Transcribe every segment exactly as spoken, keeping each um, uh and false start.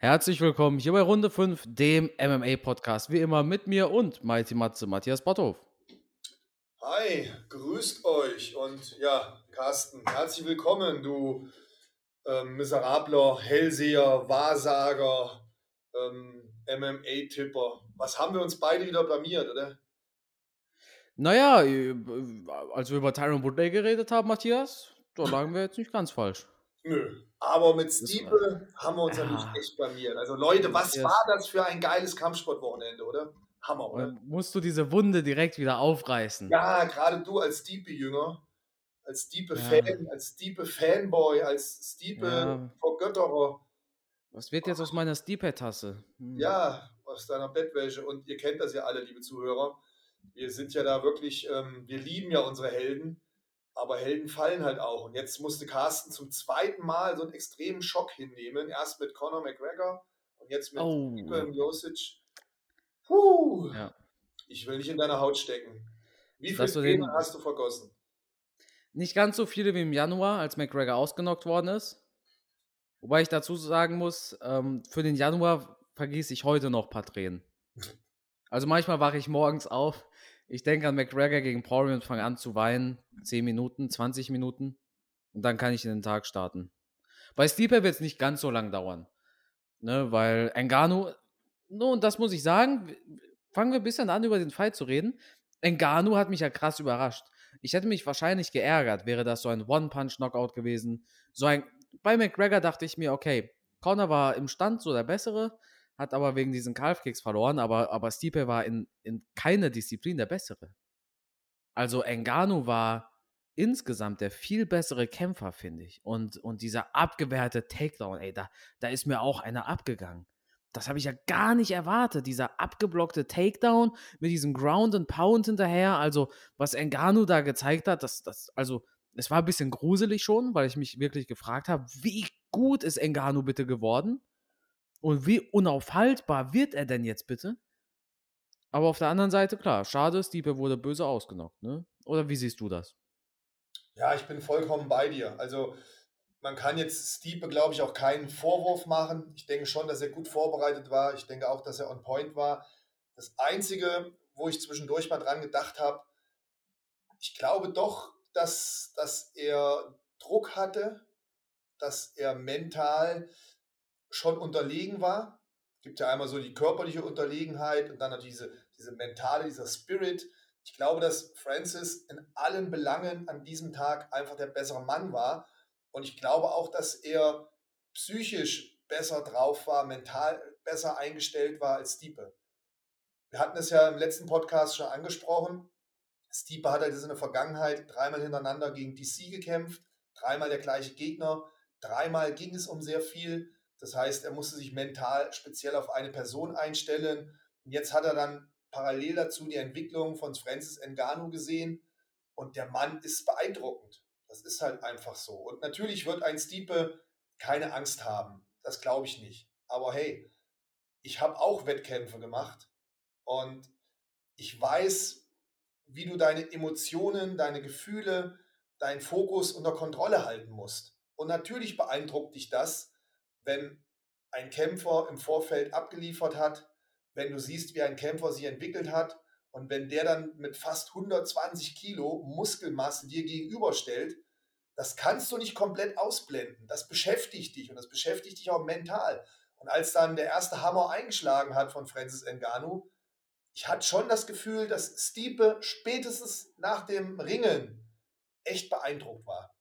Herzlich willkommen hier bei Runde fünf, dem M M A-Podcast. Wie immer mit mir und Mighty Matze, Matthias Botthoff. Hi, grüßt euch und ja, Carsten, herzlich willkommen, du ähm, miserabler Hellseher, Wahrsager, ähm, M M A-Tipper. Was haben wir uns beide wieder blamiert, oder? Naja, äh, als wir über Tyron Woodley geredet haben, Matthias, da lagen wir jetzt nicht ganz falsch. Nö. Aber mit Das war, Stipe haben wir uns natürlich ja, echt blamiert. Also Leute, was Matthias, war das für ein geiles Kampfsportwochenende, oder? Hammer, oder? musst du diese Wunde direkt wieder aufreißen. Ja, gerade du als Stipe-Jünger, als Ja, Stipe-Fan, als Stipe-Fanboy, als ja, Stipe-Vergötterer. was wird jetzt aus meiner Steeper-Tasse? Hm. Ja, aus deiner Bettwäsche. Und ihr kennt das ja alle, liebe Zuhörer. Wir sind ja da wirklich, ähm, wir lieben ja unsere Helden, aber Helden fallen halt auch. Und jetzt musste Carsten zum zweiten Mal so einen extremen Schock hinnehmen. Erst mit Conor McGregor und jetzt mit Oh, Stipe Miocic. Puh, ja. ich will nicht in deiner Haut stecken. Wie viele Dass du Tränen den, hast du vergossen? nicht ganz so viele wie im Januar, als McGregor ausgenockt worden ist. Wobei ich dazu sagen muss, ähm, für den Januar vergieße ich heute noch ein paar Tränen. Also manchmal wache ich morgens auf, ich denke an McGregor gegen Poirier und fange an zu weinen. zehn Minuten, zwanzig Minuten. Und dann kann ich in den Tag starten. Bei Stipe wird es nicht ganz so lang dauern. Ne, weil Ngannou, no, und das muss ich sagen, fangen wir ein bisschen an, über den Fight zu reden. Ngannou hat mich ja krass überrascht. Ich hätte mich wahrscheinlich geärgert, wäre das so ein One-Punch-Knockout gewesen. So ein, bei McGregor dachte ich mir, okay, Conor war im Stand so der Bessere, hat aber wegen diesen Calf-Kicks verloren, aber, aber Stipe war in, in keiner Disziplin der Bessere. Also Ngannou war insgesamt der viel bessere Kämpfer, finde ich. Und, und dieser abgewehrte Takedown, ey, da, da ist mir auch einer abgegangen. Das habe ich ja gar nicht erwartet. Dieser abgeblockte Takedown mit diesem Ground and Pound hinterher. Also, was Ngannou da gezeigt hat, das, das, also, es war ein bisschen gruselig schon, weil ich mich wirklich gefragt habe, wie gut ist Ngannou bitte geworden? Und wie unaufhaltbar wird er denn jetzt bitte? Aber auf der anderen Seite, klar, schade, Stipe wurde böse ausgenockt, ne? Oder wie siehst du das? Ja, ich bin vollkommen bei dir. Also man kann jetzt Stipe, glaube ich, auch keinen Vorwurf machen. Ich denke schon, dass er gut vorbereitet war. Ich denke auch, dass er on point war. Das Einzige, wo ich zwischendurch mal dran gedacht habe, ich glaube doch, dass, dass er Druck hatte, dass er mental schon unterlegen war. Es gibt ja einmal so die körperliche Unterlegenheit und dann noch diese, diese mentale, dieser Spirit. Ich glaube, dass Francis in allen Belangen an diesem Tag einfach der bessere Mann war. Und ich glaube auch, dass er psychisch besser drauf war, mental besser eingestellt war als Stipe. Wir hatten es ja im letzten Podcast schon angesprochen. Stipe hat halt in der Vergangenheit dreimal hintereinander gegen D C gekämpft, dreimal der gleiche Gegner, dreimal ging es um sehr viel. Das heißt, er musste sich mental speziell auf eine Person einstellen. Und jetzt hat er dann parallel dazu die Entwicklung von Francis Ngannou gesehen und der Mann ist beeindruckend. Das ist halt einfach so. Und natürlich wird ein Stipe keine Angst haben. Das glaube ich nicht. Aber hey, ich habe auch Wettkämpfe gemacht und ich weiß, wie du deine Emotionen, deine Gefühle, deinen Fokus unter Kontrolle halten musst. Und natürlich beeindruckt dich das, wenn ein Kämpfer im Vorfeld abgeliefert hat, wenn du siehst, wie ein Kämpfer sich entwickelt hat und wenn der dann mit fast hundertzwanzig Kilo Muskelmasse dir gegenüberstellt, das kannst du nicht komplett ausblenden. Das beschäftigt dich und das beschäftigt dich auch mental. Und als dann der erste Hammer eingeschlagen hat von Francis Ngannou, ich hatte schon das Gefühl, dass Stipe spätestens nach dem Ringen echt beeindruckt war.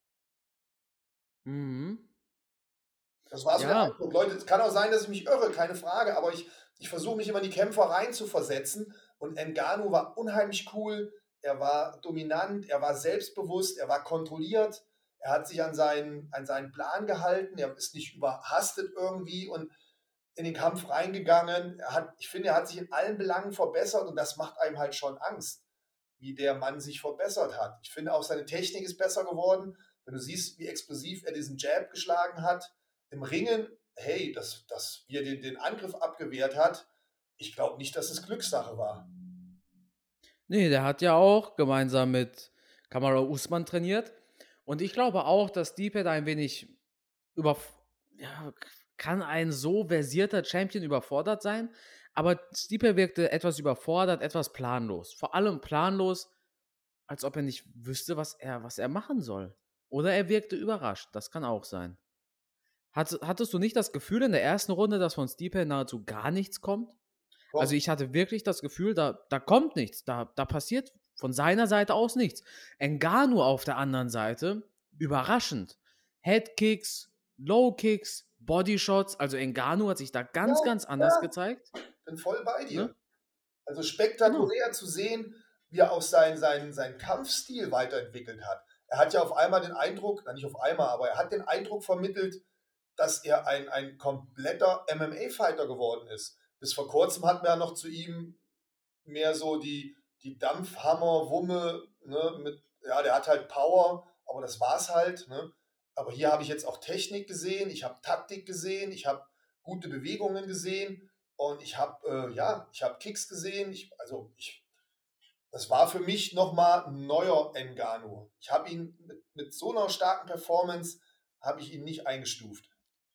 Mhm. Das war so der Ja, Eindruck. Leute, es kann auch sein, dass ich mich irre, keine Frage, aber ich, ich versuche mich immer in die Kämpfer rein zu versetzen. Und Ngannou war unheimlich cool, er war dominant, er war selbstbewusst, er war kontrolliert, er hat sich an seinen, an seinen Plan gehalten, er ist nicht überhastet irgendwie und in den Kampf reingegangen. Er hat, ich finde, er hat sich in allen Belangen verbessert und das macht einem halt schon Angst, wie der Mann sich verbessert hat. Ich finde auch, seine Technik ist besser geworden. Wenn du siehst, wie explosiv er diesen Jab geschlagen hat, im Ringen, hey, dass, dass wie er den, den Angriff abgewehrt hat, ich glaube nicht, dass es Glückssache war. nee, der hat ja auch gemeinsam mit Kamara Usman trainiert. Und ich glaube auch, dass Stipe da ein wenig über, ja, kann ein so versierter Champion überfordert sein? Aber Stipe wirkte etwas überfordert, etwas planlos. Vor allem planlos, als ob er nicht wüsste, was er, was er machen soll. Oder er wirkte überrascht. Das kann auch sein. Hat, hattest du nicht das Gefühl in der ersten Runde, dass von Stipe nahezu gar nichts kommt? Also Doch, ich hatte wirklich das Gefühl, da, da kommt nichts. Da, da passiert von seiner Seite aus nichts. Ngannou auf der anderen Seite, überraschend. Headkicks, Low-Kicks, Bodyshots. Also Ngannou hat sich da ja, ganz, ganz anders ja, gezeigt. bin voll bei dir. Ne? Also Genau. spektakulär zu sehen, wie er auch seinen, seinen, seinen Kampfstil weiterentwickelt hat. Er hat ja auf einmal den Eindruck, na nicht auf einmal, aber er hat den Eindruck vermittelt, dass er ein, ein kompletter M M A-Fighter geworden ist. Bis vor kurzem hatten wir ja noch zu ihm mehr so die, die Dampfhammer-Wumme, ne, mit, ja, der hat halt Power, aber das war's halt. Ne? Aber hier habe ich jetzt auch Technik gesehen, ich habe Taktik gesehen, ich habe gute Bewegungen gesehen und ich habe, äh, ja, ich habe Kicks gesehen. Ich, also ich, das war für mich nochmal ein neuer Ngannou. Ich habe ihn mit, mit so einer starken Performance, habe ich ihn nicht eingestuft.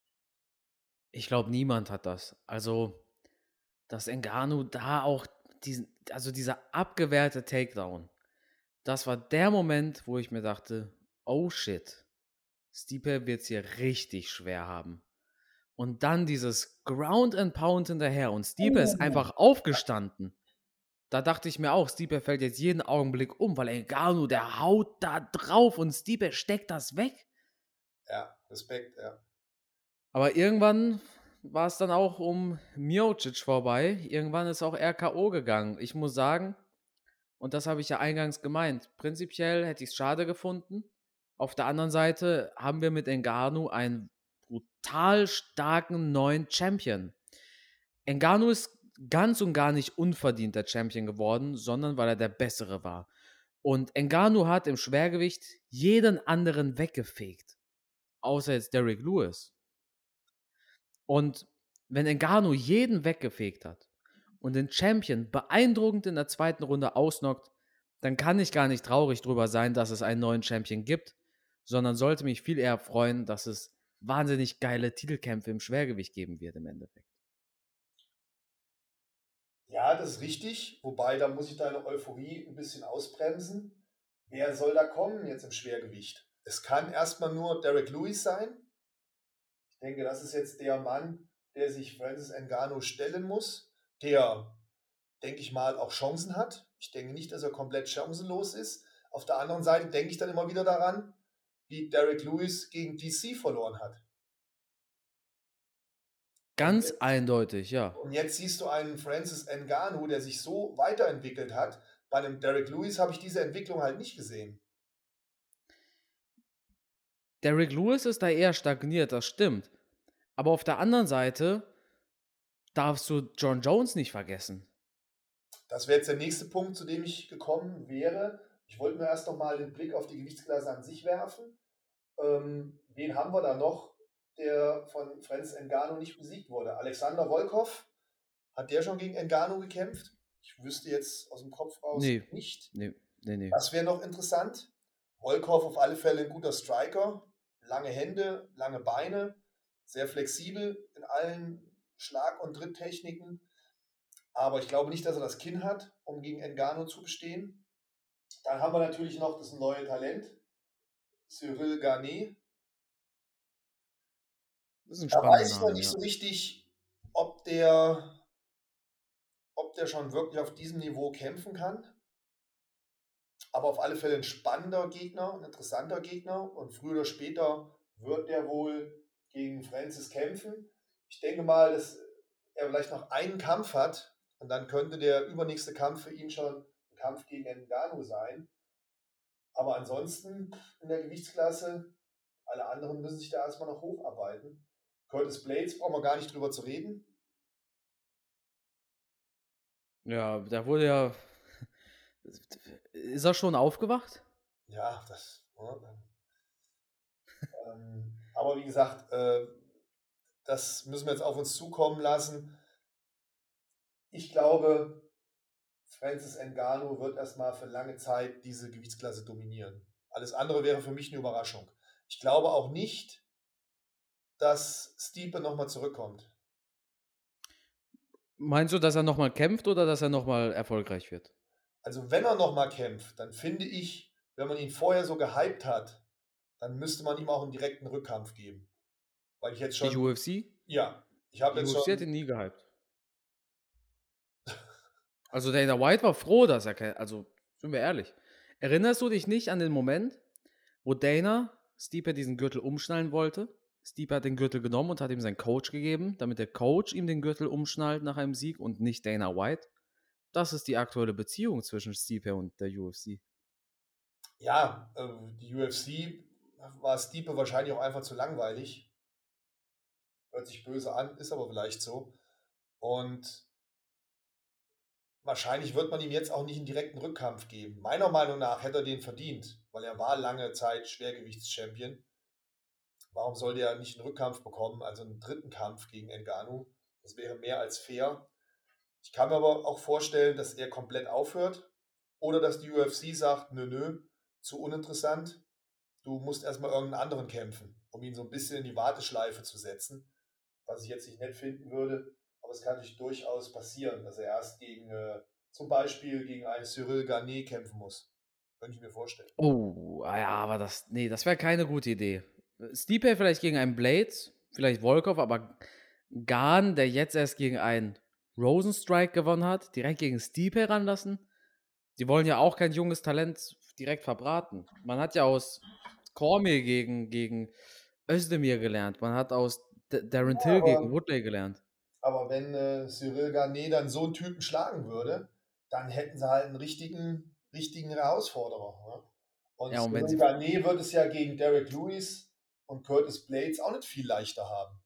Ich glaube, niemand hat das. Also, dass Ngannou da auch diesen, also dieser abgewehrte Takedown, das war der Moment, wo ich mir dachte, oh shit, Stipe wird es hier richtig schwer haben. Und dann dieses Ground and Pound hinterher und Stipe ist Uh. einfach aufgestanden. Da dachte ich mir auch, Stipe fällt jetzt jeden Augenblick um, weil Ngannou, der haut da drauf und Stipe steckt das weg. Ja, Respekt, ja. Aber irgendwann war es dann auch um Miocic vorbei. Irgendwann ist auch R K O gegangen. Ich muss sagen, und das habe ich ja eingangs gemeint, prinzipiell hätte ich es schade gefunden. Auf der anderen Seite haben wir mit Ngannou einen brutal starken neuen Champion. Ngannou ist ganz und gar nicht unverdient der Champion geworden, sondern weil er der Bessere war. Und Ngannou hat im Schwergewicht jeden anderen weggefegt. Außer jetzt Derrick Lewis. Und wenn Ngannou jeden weggefegt hat und den Champion beeindruckend in der zweiten Runde ausnockt, dann kann ich gar nicht traurig drüber sein, dass es einen neuen Champion gibt, sondern sollte mich viel eher freuen, dass es wahnsinnig geile Titelkämpfe im Schwergewicht geben wird im Endeffekt. Ja, das ist richtig. Wobei, da muss ich deine Euphorie ein bisschen ausbremsen. Wer soll da kommen jetzt im Schwergewicht? Es kann erstmal nur Derek Lewis sein. Ich denke, das ist jetzt der Mann, der sich Francis Ngannou stellen muss, der, denke ich mal, auch Chancen hat. Ich denke nicht, dass er komplett chancenlos ist. Auf der anderen Seite denke ich dann immer wieder daran, wie Derek Lewis gegen D C verloren hat. Und Ganz jetzt, eindeutig, ja. und jetzt siehst du einen Francis Ngannou, der sich so weiterentwickelt hat. Bei einem Derek Lewis habe ich diese Entwicklung halt nicht gesehen. Derrick Lewis ist da eher stagniert, das stimmt. Aber auf der anderen Seite darfst du John Jones nicht vergessen. Das wäre jetzt der nächste Punkt, zu dem ich gekommen wäre. Ich wollte nur erst noch mal den Blick auf die Gewichtsklasse an sich werfen. Ähm, wen haben wir da noch, der von Francis Ngannou nicht besiegt wurde? Alexander Volkov, hat der schon gegen Ngannou gekämpft? Ich wüsste jetzt aus dem Kopf raus Nee, nicht. nee, nee, nee. Das wäre noch interessant. Volkov auf alle Fälle ein guter Striker. Lange Hände, lange Beine, sehr flexibel in allen Schlag- und Tritttechniken. Aber ich glaube nicht, dass er das Kinn hat, um gegen Ngannou zu bestehen. Dann haben wir natürlich noch das neue Talent, Cyril Garnet. Das ist ein Da spannender weiß ich noch Name, nicht ja. so richtig, ob der, ob der schon wirklich auf diesem Niveau kämpfen kann. Aber auf alle Fälle ein spannender Gegner, ein interessanter Gegner. Und früher oder später wird der wohl gegen Francis kämpfen. Ich denke mal, dass er vielleicht noch einen Kampf hat. Und dann könnte der übernächste Kampf für ihn schon ein Kampf gegen Ngannou sein. Aber ansonsten in der Gewichtsklasse, alle anderen müssen sich da erstmal noch hocharbeiten. Curtis Blades brauchen wir gar nicht drüber zu reden. Ja, da wurde ja. Ist er schon aufgewacht? Ja, das. Ja, ähm, aber wie gesagt, äh, das müssen wir jetzt auf uns zukommen lassen. Ich glaube, Francis Ngannou wird erstmal für lange Zeit diese Gewichtsklasse dominieren. Alles andere wäre für mich eine Überraschung. Ich glaube auch nicht, dass Stipe nochmal zurückkommt. Meinst du, dass er nochmal kämpft oder dass er nochmal erfolgreich wird? Also wenn er nochmal kämpft, dann finde ich, wenn man ihn vorher so gehypt hat, dann müsste man ihm auch einen direkten Rückkampf geben. Weil ich jetzt Die schon, U F C? ja, ich habe Die jetzt U F C hat ihn schon, nie gehypt. Also Dana White war froh, dass er kein, also sind wir ehrlich. Erinnerst du dich nicht an den Moment, wo Dana Stipe diesen Gürtel umschnallen wollte? Stipe hat den Gürtel genommen und hat ihm seinen Coach gegeben, damit der Coach ihm den Gürtel umschnallt nach einem Sieg und nicht Dana White. Das ist die aktuelle Beziehung zwischen Stipe und der U F C. ja, äh, die U F C war Stipe wahrscheinlich auch einfach zu langweilig. Hört sich böse an, ist aber vielleicht so. Und wahrscheinlich wird man ihm jetzt auch nicht einen direkten Rückkampf geben. Meiner Meinung nach hätte er den verdient, weil er war lange Zeit Schwergewichtschampion. Warum soll der nicht einen Rückkampf bekommen, also einen dritten Kampf gegen Ngannou? Das wäre mehr als fair. Ich kann mir aber auch vorstellen, dass er komplett aufhört oder dass die U F C sagt, nö, nö, zu uninteressant. Du musst erstmal irgendeinen anderen kämpfen, um ihn so ein bisschen in die Warteschleife zu setzen, was ich jetzt nicht nett finden würde. Aber es kann natürlich durchaus passieren, dass er erst gegen, äh, zum Beispiel gegen einen Cyril Gane kämpfen muss. Könnte ich mir vorstellen. Oh, ah ja, aber das, nee, das wäre keine gute Idee. Stipe vielleicht gegen einen Blades, vielleicht Volkov, aber Gane, der jetzt erst gegen einen Rosenstrike gewonnen hat, direkt gegen Stipe ranlassen. Die wollen ja auch kein junges Talent direkt verbraten. Man hat ja aus Cormier gegen, gegen Özdemir gelernt. Man hat aus D Darren Till gegen Aber, Woodley gelernt. aber wenn äh, Cyril Gane dann so einen Typen schlagen würde, dann hätten sie halt einen richtigen, richtigen Herausforderer. Ne? Und Ja, und wenn Cyril sie. Gane wird es ja gegen Derek Lewis und Curtis Blades auch nicht viel leichter haben.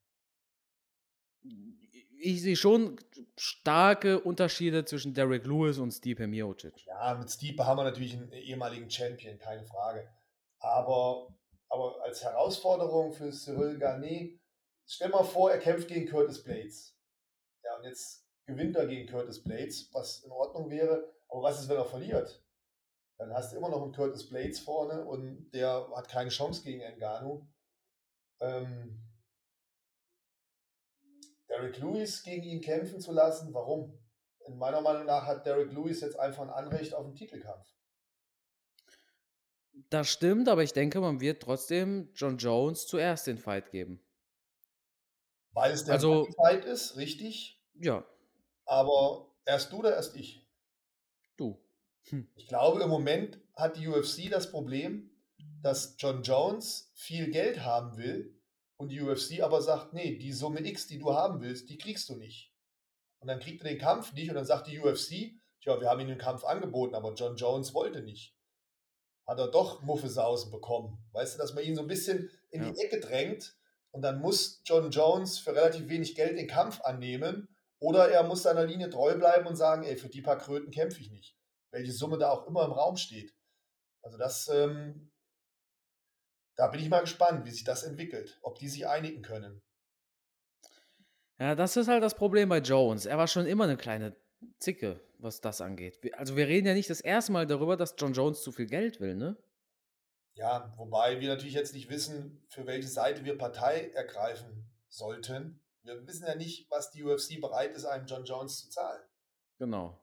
Ich sehe schon starke Unterschiede zwischen Derek Lewis und Stipe Miocic. Ja, mit Stipe haben wir natürlich einen ehemaligen Champion, keine Frage. Aber, aber als Herausforderung für Cyril Gane, stell mal vor, er kämpft gegen Curtis Blades. Ja, und jetzt gewinnt er gegen Curtis Blades, was in Ordnung wäre. Aber was ist, wenn er verliert? Dann hast du immer noch einen Curtis Blades vorne und der hat keine Chance gegen Ngannou. Ähm, Derek Lewis gegen ihn kämpfen zu lassen, warum? In meiner Meinung nach hat Derek Lewis jetzt einfach ein Anrecht auf einen Titelkampf. Das stimmt, aber ich denke, man wird trotzdem John Jones zuerst den Fight geben. Weil es der Also, Money-Fight ist, richtig. ja, Aber erst du oder erst ich? du. Hm. Ich glaube, im Moment hat die U F C das Problem, dass John Jones viel Geld haben will und die U F C aber sagt, nee, die Summe X, die du haben willst, die kriegst du nicht. Und dann kriegt er den Kampf nicht und dann sagt die U F C, tja, wir haben ihm den Kampf angeboten, aber John Jones wollte nicht. Hat er doch Muffesausen bekommen. Weißt du, dass man ihn so ein bisschen in Ja. die Ecke drängt und dann muss John Jones für relativ wenig Geld den Kampf annehmen oder er muss seiner Linie treu bleiben und sagen, ey, für die paar Kröten kämpfe ich nicht. Welche Summe da auch immer im Raum steht. Also das, ähm, da bin ich mal gespannt, wie sich das entwickelt, ob die sich einigen können. Ja, das ist halt das Problem bei Jones. Er war schon immer eine kleine Zicke, was das angeht. Wir- Also wir reden ja nicht das erste Mal darüber, dass John Jones zu viel Geld will, ne? Ja, wobei wir natürlich jetzt nicht wissen, für welche Seite wir Partei ergreifen sollten. Wir wissen ja nicht, was die U F C bereit ist, einem John Jones zu zahlen. Genau.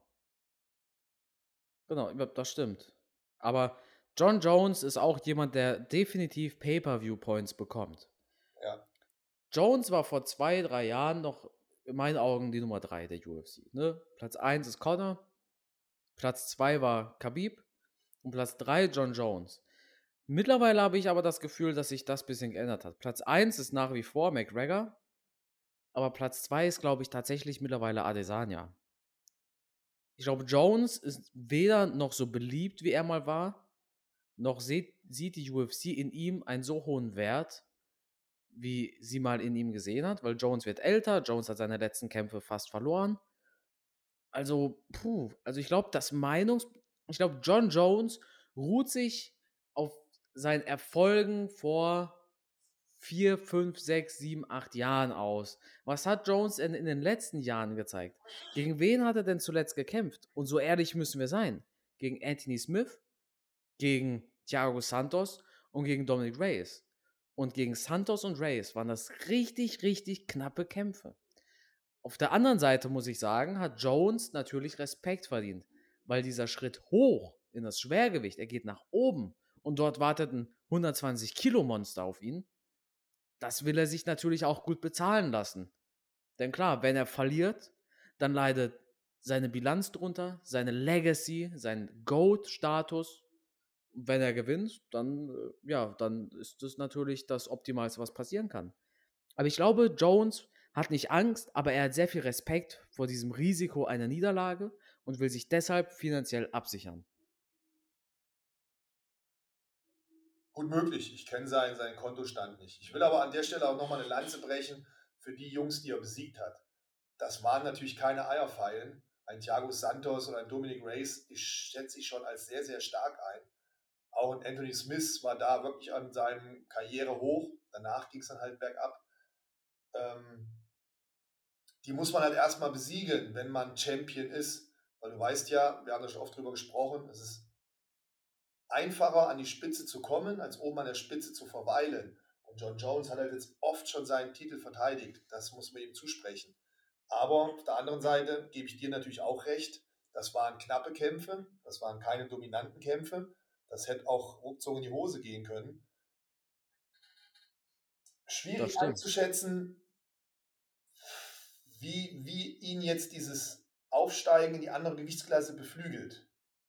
Genau, ja, das stimmt. Aber John Jones ist auch jemand, der definitiv Pay-per-View-Points bekommt. Ja. Jones war vor zwei, drei Jahren noch in meinen Augen die Nummer drei der U F C. Ne? Platz eins ist Conor, Platz zwei war Khabib und Platz drei John Jones. Mittlerweile habe ich aber das Gefühl, dass sich das ein bisschen geändert hat. Platz eins ist nach wie vor McGregor, aber Platz zwei ist, glaube ich, tatsächlich mittlerweile Adesanya. Ich glaube, Jones ist weder noch so beliebt, wie er mal war, noch sieht, sieht die U F C in ihm einen so hohen Wert, wie sie mal in ihm gesehen hat, weil Jones wird älter, Jones hat seine letzten Kämpfe fast verloren. Also, puh, also ich glaube, das Meinungs... Ich glaube, John Jones ruht sich auf seinen Erfolgen vor vier, fünf, sechs, sieben, acht Jahren aus. Was hat Jones denn in den letzten Jahren gezeigt? Gegen wen hat er denn zuletzt gekämpft? Und so ehrlich müssen wir sein. Gegen Anthony Smith, gegen Thiago Santos und gegen Dominic Reyes. Und gegen Santos und Reyes waren das richtig, richtig knappe Kämpfe. Auf der anderen Seite muss ich sagen, hat Jones natürlich Respekt verdient, weil dieser Schritt hoch in das Schwergewicht, er geht nach oben und dort wartet ein hundertzwanzig Kilo Monster auf ihn. Das will er sich natürlich auch gut bezahlen lassen. Denn klar, wenn er verliert, dann leidet seine Bilanz drunter, seine Legacy, sein GOAT-Status. Wenn er gewinnt, dann, äh, ja, dann ist das natürlich das Optimalste, was passieren kann. Aber ich glaube, Jones hat nicht Angst, aber er hat sehr viel Respekt vor diesem Risiko einer Niederlage und will sich deshalb finanziell absichern. Gut möglich, ich kenne seinen, seinen Kontostand nicht. Ich will aber an der Stelle auch nochmal eine Lanze brechen für die Jungs, die er besiegt hat. Das waren natürlich keine Eierpfeilen. Ein Thiago Santos oder ein Dominic Reyes, die schätze ich schon als sehr, sehr stark ein. Auch ein Anthony Smith war da wirklich an seinem Karriere hoch. Danach ging es dann halt bergab. Ähm, die muss man halt erstmal besiegen, wenn man Champion ist. Weil du weißt ja, wir haben da schon oft drüber gesprochen, es ist einfacher an die Spitze zu kommen, als oben an der Spitze zu verweilen. Und John Jones hat halt jetzt oft schon seinen Titel verteidigt. Das muss man ihm zusprechen. Aber auf der anderen Seite gebe ich dir natürlich auch recht. Das waren knappe Kämpfe. Das waren keine dominanten Kämpfe. Das hätte auch ruckzuck in die Hose gehen können. Schwierig einzuschätzen, wie, wie ihn jetzt dieses Aufsteigen in die andere Gewichtsklasse beflügelt.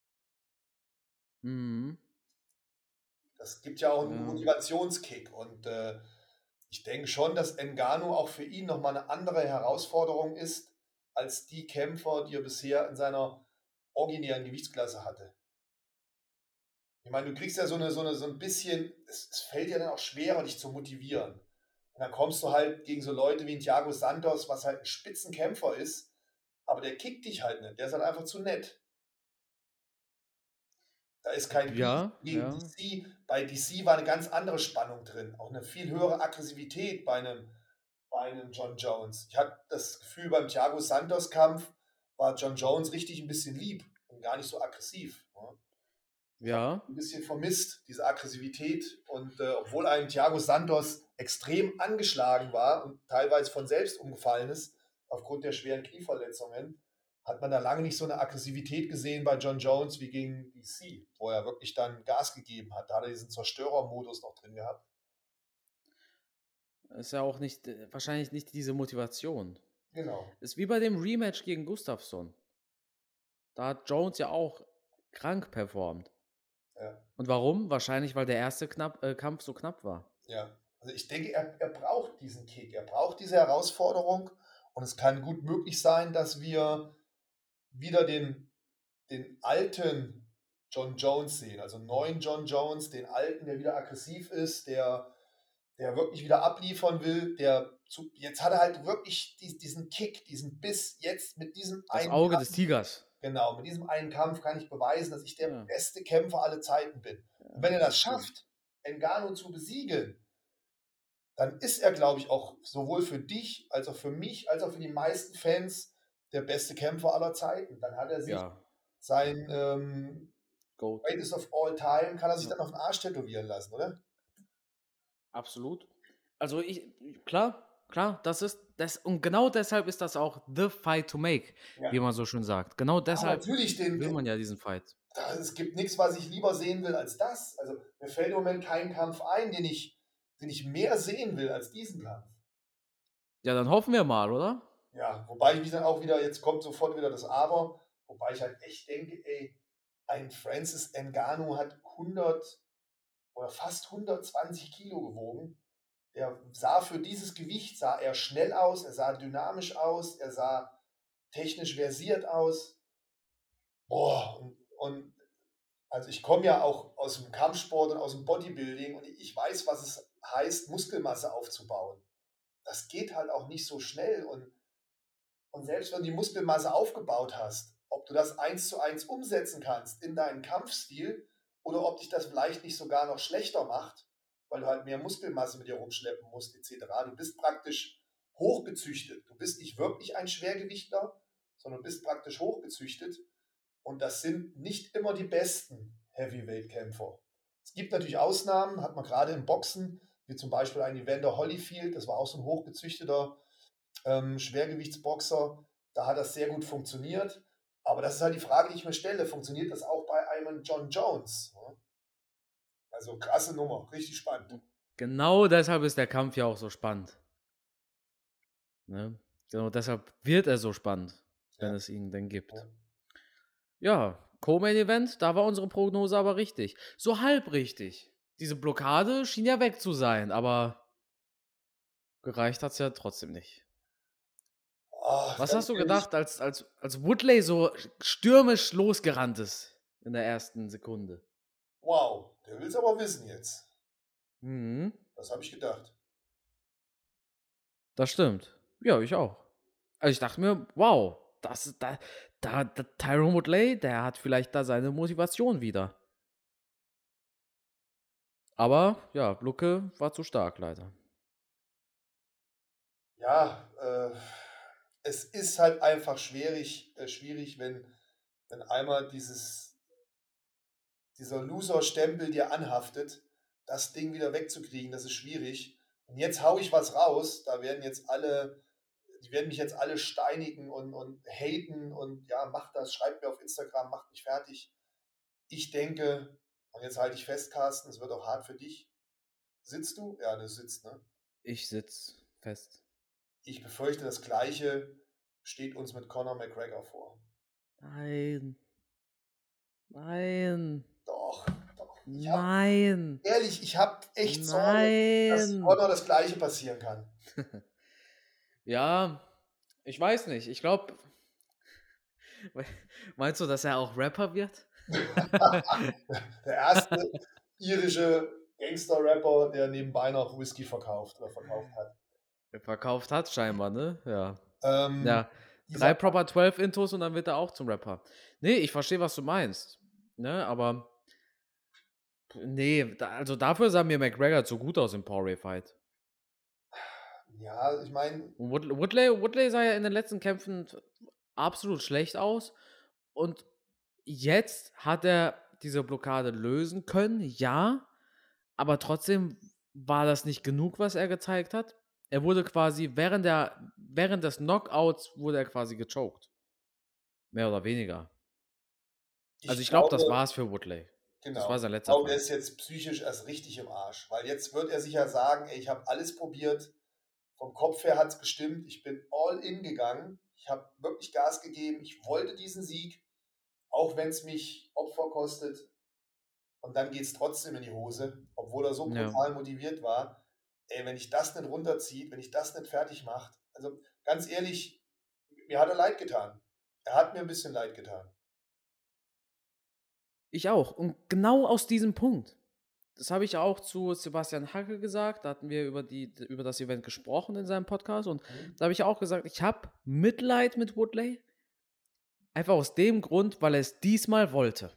Mhm. Das gibt ja auch einen ja. Motivationskick. Und äh, ich denke schon, dass Ngannou auch für ihn nochmal eine andere Herausforderung ist, als die Kämpfer, die er bisher in seiner originären Gewichtsklasse hatte. Ich meine, du kriegst ja so, eine, so, eine, so ein bisschen, es, es fällt dir dann auch schwerer, dich zu motivieren. Und dann kommst du halt gegen so Leute wie ein Thiago Santos, was halt ein Spitzenkämpfer ist, aber der kickt dich halt nicht, der ist halt einfach zu nett. Da ist kein ja, gegen ja. D C. Bei D C war eine ganz andere Spannung drin, auch eine viel höhere Aggressivität bei einem, bei einem John Jones. Ich hatte das Gefühl, beim Thiago Santos Kampf war John Jones richtig ein bisschen lieb und gar nicht so aggressiv. Ne? Ja. Ein bisschen vermisst, diese Aggressivität. Und äh, obwohl ein Thiago Santos extrem angeschlagen war und teilweise von selbst umgefallen ist, aufgrund der schweren Knieverletzungen, hat man da lange nicht so eine Aggressivität gesehen bei John Jones wie gegen D C, wo er wirklich dann Gas gegeben hat. Da hat er diesen Zerstörermodus noch drin gehabt. Ist ja auch nicht, wahrscheinlich nicht diese Motivation. Genau. Ist wie bei dem Rematch gegen Gustafsson. Da hat Jones ja auch krank performt. Ja. Und warum? Wahrscheinlich, weil der erste knapp, äh, Kampf so knapp war. Ja, also ich denke, er, er braucht diesen Kick, er braucht diese Herausforderung und es kann gut möglich sein, dass wir wieder den, den alten John Jones sehen, also neuen John Jones, den alten, der wieder aggressiv ist, der, der wirklich wieder abliefern will, der zu, jetzt hat er halt wirklich die, diesen Kick, diesen Biss, jetzt mit diesem das einen Auge Kampf, des Tigers. Genau, mit diesem einen Kampf kann ich beweisen, dass ich der ja. beste Kämpfer aller Zeiten bin. Ja, und wenn er das schafft, Ngannou zu besiegen, dann ist er, glaube ich, auch sowohl für dich, als auch für mich, als auch für die meisten Fans der beste Kämpfer aller Zeiten. Dann hat er sich ja. sein ähm, Greatest of All Time, kann er sich ja. dann auf den Arsch tätowieren lassen, oder? Absolut. Also ich, klar, klar, das ist, das, und genau deshalb ist das auch the fight to make, ja. wie man so schön sagt. Genau deshalb ja, natürlich den, will man ja diesen Fight. Es gibt nichts, was ich lieber sehen will als das. Also mir fällt im Moment kein Kampf ein, den ich den ich mehr sehen will als diesen Kampf. Ja, dann hoffen wir mal, oder? Ja, wobei ich mich dann auch wieder, jetzt kommt sofort wieder das Aber, wobei ich halt echt denke, ey, ein Francis Ngannou hat hundert oder fast hundertzwanzig Kilo gewogen. Der sah für dieses Gewicht, sah er schnell aus, er sah dynamisch aus, er sah technisch versiert aus. Boah, und, und also ich komme ja auch aus dem Kampfsport und aus dem Bodybuilding und ich weiß, was es heißt, Muskelmasse aufzubauen. Das geht halt auch nicht so schnell und, und selbst wenn du die Muskelmasse aufgebaut hast, ob du das eins zu eins umsetzen kannst in deinen Kampfstil oder ob dich das vielleicht nicht sogar noch schlechter macht, weil du halt mehr Muskelmasse mit dir rumschleppen musst et cetera. Du bist praktisch hochgezüchtet. Du bist nicht wirklich ein Schwergewichtler, sondern du bist praktisch hochgezüchtet. Und das sind nicht immer die besten Heavyweight-Kämpfer. Es gibt natürlich Ausnahmen, hat man gerade im Boxen, wie zum Beispiel ein Evander Holyfield, das war auch so ein hochgezüchteter ähm, Schwergewichtsboxer, da hat das sehr gut funktioniert. Aber das ist halt die Frage, die ich mir stelle, funktioniert das auch bei einem John Jones? Ne? Also krasse Nummer, richtig spannend. Genau deshalb ist der Kampf ja auch so spannend. Ne? Genau deshalb wird er so spannend, wenn Ja. es ihn denn gibt. Ja. Ja, Co-Main-Event, da war unsere Prognose aber richtig. So halb richtig. Diese Blockade schien ja weg zu sein, aber gereicht hat es ja trotzdem nicht. Ach, Was ganz hast du ehrlich, gedacht, als, als, als Woodley so stürmisch losgerannt ist in der ersten Sekunde? wow, der will es aber wissen jetzt. Mhm, Das habe ich gedacht. das stimmt. Ja, ich auch. Also ich dachte mir, wow, das, da, da, da, Tyron Woodley, der hat vielleicht da seine Motivation wieder. Aber ja, Lucke war zu stark, leider. Ja, äh, es ist halt einfach schwierig, äh, schwierig, wenn, wenn einmal dieses, dieser Loser-Stempel dir anhaftet, das Ding wieder wegzukriegen, das ist schwierig. Und jetzt hau ich was raus, da werden jetzt alle, die werden mich jetzt alle steinigen und, und haten und ja, mach das, schreibt mir auf Instagram, macht mich fertig. Ich denke, und jetzt halte ich fest, Carsten, es wird auch hart für dich. Sitzt du? Ja, du sitzt, ne? Ich sitz fest. Ich befürchte, das Gleiche steht uns mit Conor McGregor vor. Nein. Nein. Doch, doch. Ich hab, Nein. ehrlich, ich habe echt Sorge, dass Nein. Conor das Gleiche passieren kann. Ja, ich weiß nicht. Ich glaube, meinst du, dass er auch Rapper wird? Der erste irische Gangster-Rapper, der nebenbei noch Whisky verkauft oder verkauft hat. Er verkauft hat scheinbar, ne? Ja. Ähm, Ja, drei dieser, Proper zwölf Intos und dann wird er auch zum Rapper. Nee, ich verstehe, was du meinst. Ne, aber nee, da, also dafür sah mir McGregor zu gut aus im Poirier-Fight. ja, ich meine, Und Wood- Woodley, Woodley sah ja in den letzten Kämpfen absolut schlecht aus. Und jetzt hat er diese Blockade lösen können, ja. Aber trotzdem war das nicht genug, was er gezeigt hat. Er wurde quasi während der, während des Knockouts wurde er quasi gechoked. Mehr oder weniger. ich Also ich glaube, das glaube, war's für Woodley. Das war genau, sein ich letzter glaube, der Fight. ist jetzt psychisch erst richtig im Arsch, weil jetzt wird er sicher sagen, ey, ich habe alles probiert, vom Kopf her hat es gestimmt, ich bin all in gegangen, ich habe wirklich Gas gegeben, ich wollte diesen Sieg, auch wenn es mich Opfer kostet, und dann geht es trotzdem in die Hose, obwohl er so Ja. brutal motiviert war. Ey, wenn ich das nicht runterzieht, wenn ich das nicht fertig macht, also ganz ehrlich, mir hat er leid getan. Er hat mir ein bisschen leid getan. Ich auch. Und genau aus diesem Punkt. Das habe ich auch zu Sebastian Hacke gesagt. Da hatten wir über, die, über das Event gesprochen in seinem Podcast. Und Mhm. da habe ich auch gesagt, ich habe Mitleid mit Woodley. Einfach aus dem Grund, weil er es diesmal wollte.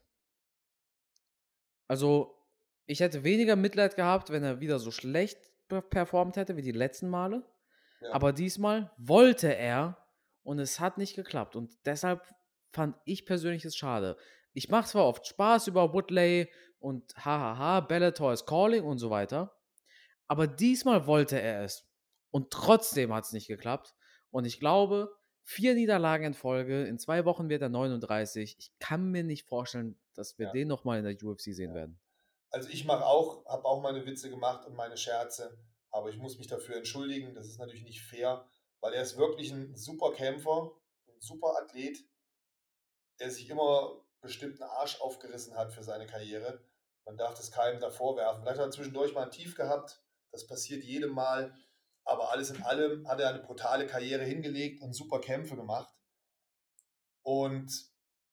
Also, ich hätte weniger Mitleid gehabt, wenn er wieder so schlecht pe- performt hätte wie die letzten Male. Ja. Aber diesmal wollte er und es hat nicht geklappt. Und deshalb fand ich persönlich es schade. Ich mache zwar oft Spaß über Woodley und hahaha, Bellator is calling und so weiter. Aber diesmal wollte er es. Und trotzdem hat es nicht geklappt. Und ich glaube, vier Niederlagen in Folge, in zwei Wochen wird er neununddreißig. Ich kann mir nicht vorstellen, dass wir Ja. den nochmal in der U F C sehen Ja. werden. Also ich mache auch, habe auch meine Witze gemacht und meine Scherze, aber ich muss mich dafür entschuldigen. Das ist natürlich nicht fair, weil er ist wirklich ein super Kämpfer, ein super Athlet, der sich immer bestimmt einen Arsch aufgerissen hat für seine Karriere. Man darf das keinem da vorwerfen. Vielleicht hat er zwischendurch mal ein Tief gehabt, das passiert jedem Mal, aber alles in allem hat er eine brutale Karriere hingelegt und super Kämpfe gemacht. Und